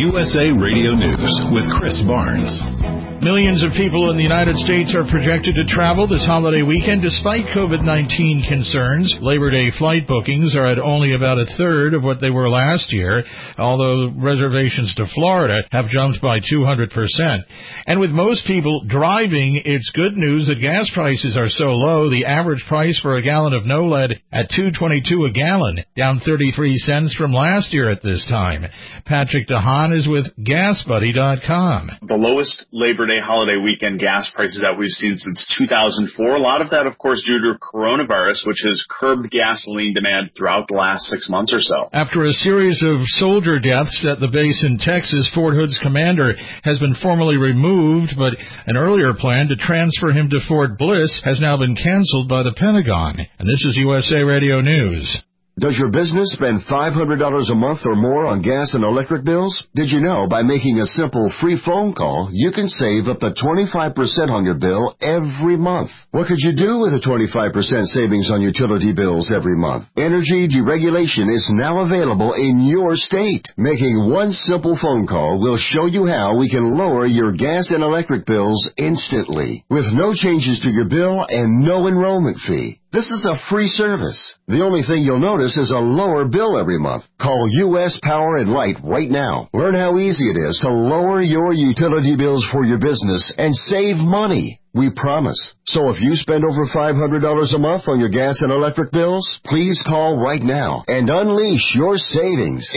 USA Radio News with Chris Barnes. Millions of people in the United States are projected to travel this holiday weekend despite COVID-19 concerns. Labor Day flight bookings are at only about a third of what they were last year, although reservations to Florida have jumped by 200%. And with most people driving, it's good news that gas prices are so low. The average price for a gallon of NOLED at $2.22 a gallon, down 33 cents from last year at this time. Patrick DeHaan is with GasBuddy.com. The lowest Labor Day holiday weekend gas prices that we've seen since 2004. A lot of that, of course, due to coronavirus, which has curbed gasoline demand throughout the last 6 months or so. After a series of soldier deaths at the base in Texas, Fort Hood's commander has been formally removed, but an earlier plan to transfer him to Fort Bliss has now been canceled by the Pentagon. And this is USA Radio News. Does your business spend $500 a month or more on gas and electric bills? Did you know by making a simple free phone call, you can save up to 25% on your bill every month? What could you do with a 25% savings on utility bills every month? Energy deregulation is now available in your state. Making one simple phone call will show you how we can lower your gas and electric bills instantly, with no changes to your bill and no enrollment fee. This is a free service. The only thing you'll notice is a lower bill every month. Call U.S. Power and Light right now. Learn how easy it is to lower your utility bills for your business and save money. We promise. So if you spend over $500 a month on your gas and electric bills, please call right now and unleash your savings.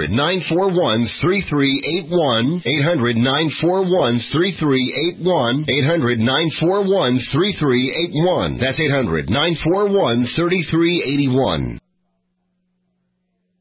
800-941-3381. 800-941-3381. 800-941-3381. That's 800-941-3381.